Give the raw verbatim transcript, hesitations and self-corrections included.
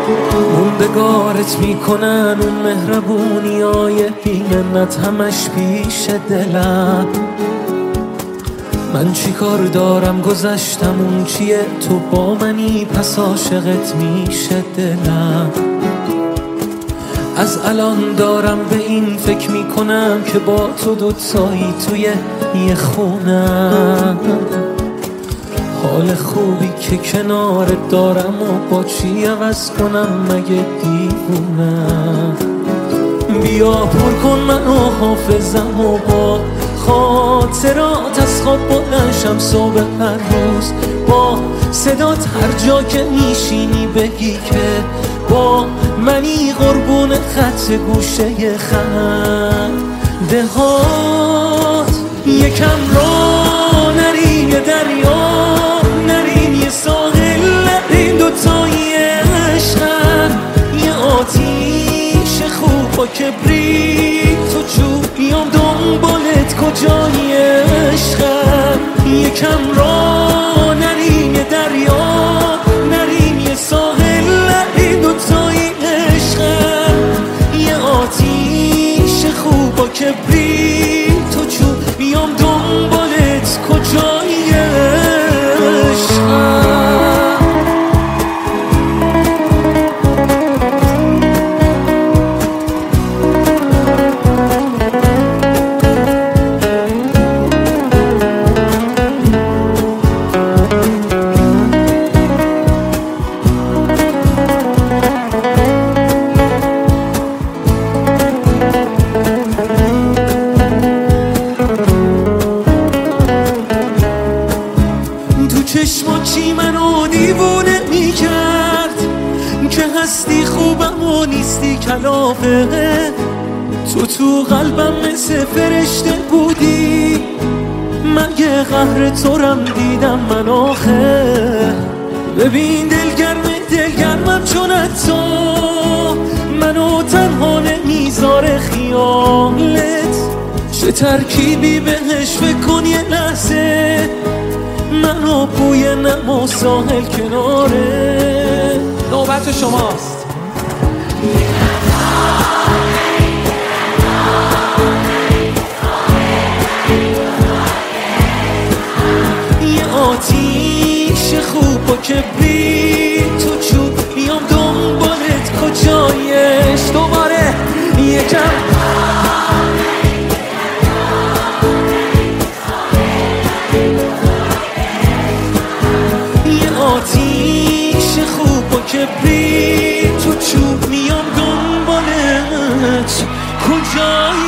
موندگارت میکنن اون مهربونی های بی منت همش پیش دلم. من چی کار دارم گذشتم اون چیه، تو با منی پس عاشقت میشه دلم. از الان دارم به این فکر میکنم که با تو دوتایی توی یه خونم. حال خوبی که کنارت دارم و با چی عوض کنم مگه دیوونم. بیا پر کن منو حافظم و با خاطرات از خواب بلنشم صبح هر روز. با صدات هر جا که میشینی بگی که با منی قربون خط گوشه خنده هات. یکم را نریم یه دریا نریم یه ساحل نریم دوتایی عشقن. یه آتیش خوب با کبریت تو چوب بیام دنبالت کجایی عشقن. یکم را نریم یه دریا نریم یه ساحل نریم دوتایی عشقن. یه آتیش خوب با کبریت تو چوب بیام دنبالت کجایی عشقن. چشما چی منو دیوونه میکرد که هستی خوبم و نیستی کلافه. تو تو قلبم مثل فرشته بودی مگه قهر تورم دیدم من آخه. ببین دلگرم دلگرمم چون تو منو تنها نمیذاره خیالت. چه ترکیبی بهش فکر کن یه لحظه منو بوی نم و ساحل کناره. نوبت شماست. یه آتیش خوب با کبریت تو چوب بیام دنبالت کجایش. دوباره یکم آتیش خوب با کبریت تو چوب میام دنبالت کجایی